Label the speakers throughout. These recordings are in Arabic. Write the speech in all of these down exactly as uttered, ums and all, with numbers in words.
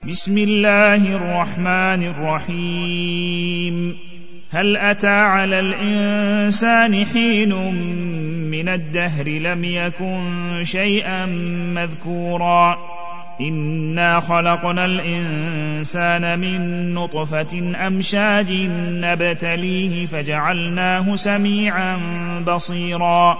Speaker 1: بسم الله الرحمن الرحيم. هل أتى على الإنسان حين من الدهر لم يكن شيئا مذكورا إنا خلقنا الإنسان من نطفة أمشاج نبتليه فجعلناه سميعا بصيرا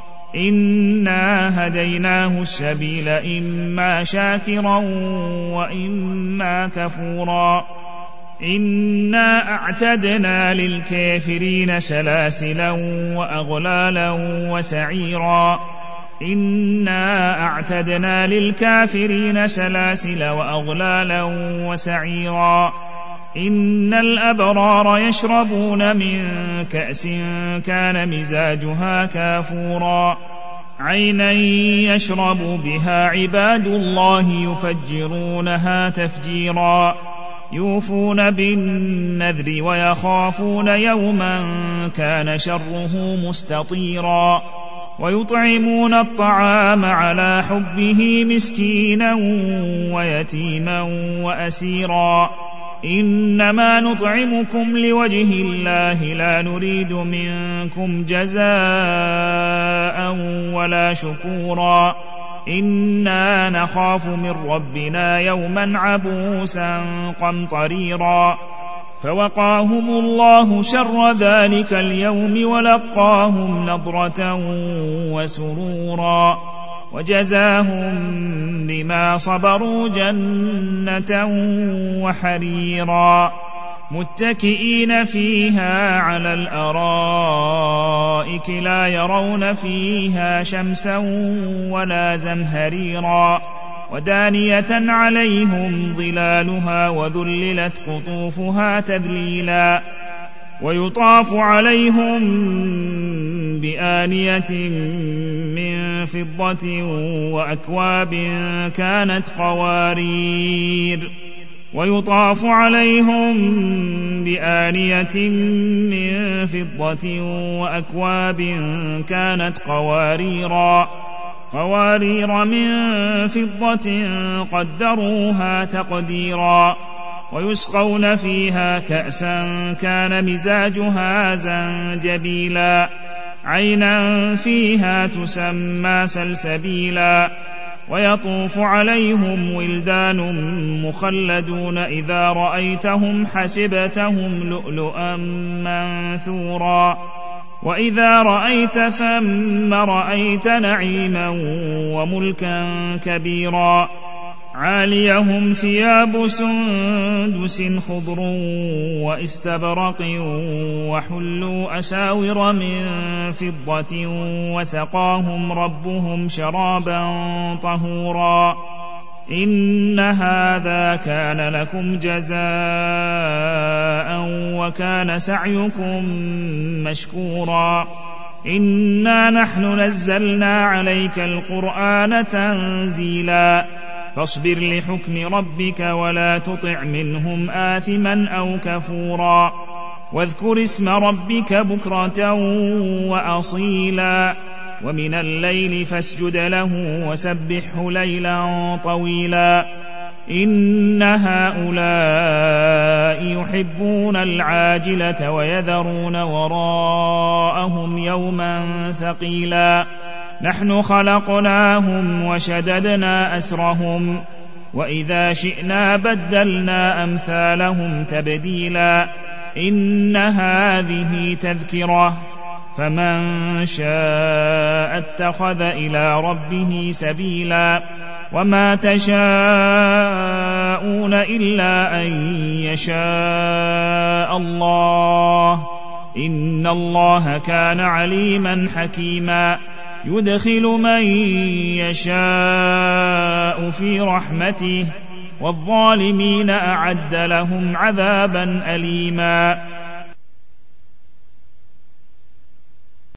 Speaker 1: إنا هديناه السبيل إما شاكرا وإما كفورا إنا أعتدنا للكافرين سلاسلا وأغلالا وسعيرا إنا أعتدنا للكافرين سلاسل وأغلالا وسعيرا إن الأبرار يشربون من كأس كان مزاجها كافورا عينا يشرب بها عباد الله يفجرونها تفجيرا يوفون بالنذر ويخافون يوما كان شره مستطيرا ويطعمون الطعام على حبه مسكينا ويتيما وأسيرا إنما نطعمكم لوجه الله لا نريد منكم جزاء ولا شكورا إنا نخاف من ربنا يوما عبوسا قمطريرا فوقاهم الله شر ذلك اليوم ولقاهم نضرة وسرورا وجزاهم بما صبروا جنة وحريرا متكئين فيها على الأرائك لا يرون فيها شمسا ولا زمهريرا ودانية عليهم ظلالها وذللت قطوفها تذليلا ويطاف عليهم بآنية من فضة وأكواب كانت قوارير ويطاف عليهم بآنية من فضة وأكواب كانت قواريرا قوارير من فضة قدروها تقديرا ويسقون فيها كأسا كان مزاجها زنجبيلا عينا فيها تسمى سلسبيلا ويطوف عليهم ولدان مخلدون إذا رأيتهم حسبتهم لؤلؤا منثورا وإذا رأيت ثم رأيت نعيما وملكا كبيرا عاليهم ثياب سندس خضر واستبرق وحلوا أساور من فضة وسقاهم ربهم شرابا طهورا إن هذا كان لكم جزاء وكان سعيكم مشكورا إنا نحن نزلنا عليك القرآن تنزيلا فاصبر لحكم ربك ولا تطع منهم آثما أو كفورا واذكر اسم ربك بكرة وأصيلا ومن الليل فاسجد له وسبحه ليلا طويلا إن هؤلاء يحبون العاجلة ويذرون وراءهم يوما ثقيلا نحن خلقناهم وشددنا أسرهم وإذا شئنا بدلنا أمثالهم تبديلا إن هذه تذكرة فمن شاء اتخذ إلى ربه سبيلا وما تشاءون إلا أن يشاء الله إن الله كان عليما حكيما يدخل من يشاء في رحمته والظالمين أعد لهم عذابا أليما